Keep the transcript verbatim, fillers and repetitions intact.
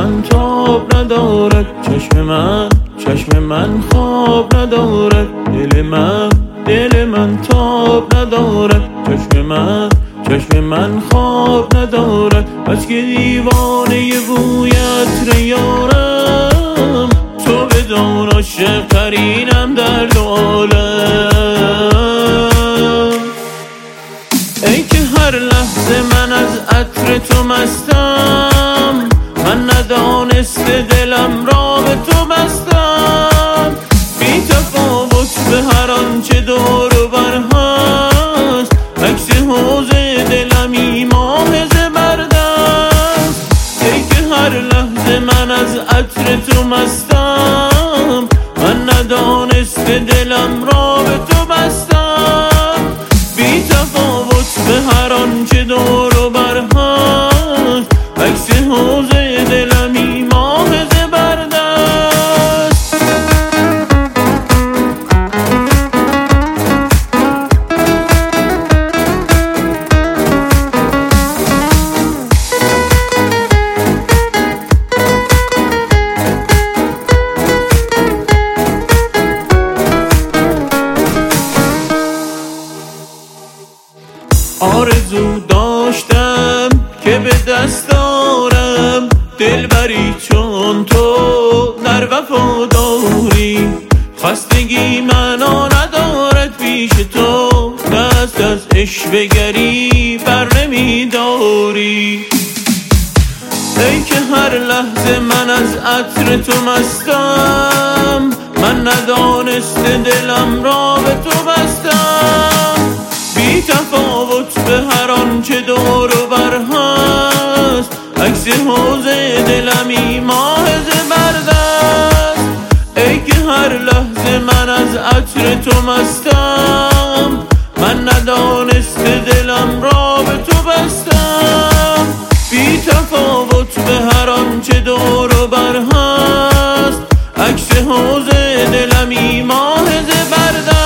من تاب ندارد، چشم من چشم من خواب ندارد، دل من دل من تاب ندارد، چشم من چشم من خواب ندارد. بس که دیوانه بویت ریارم، تو بدان عاشق ترینم در دو عالم. ای که هر لحظه من از عطر تو مستم، من ندانسته دلم را به تو بستم. بی تفاوت به هر آنچه دور و بر هست، عکس حوض دلمی ماه زبردست. ای که هر لحظه من از عطر تو مستم، من ندانسته دلم را به تو بستم. بی تفاوت به هر آنچه دور و بر هست، عکس حوض دلمی ماه زبردست. آرزو داشتم که به دست دارم دلبری چون تو در وفاداری. خستگی منو ندارد پیش تو، دست از عشوه‌گری بر نمی‌داری. ای که هر لحظه من از عطر تو مستم، من ندانسته دلم را به تو بستم. بی تفاوت به هر آنچه دور و بر هست، عکس حوض دلمی ماه زبردست. ای که هر لحظه من از عطر تو مستم، من ندانسته دلم را به تو بستم. بی تفاوت به هر آنچه دور و بر هست، عکس حوض دلمی ماه زبردست.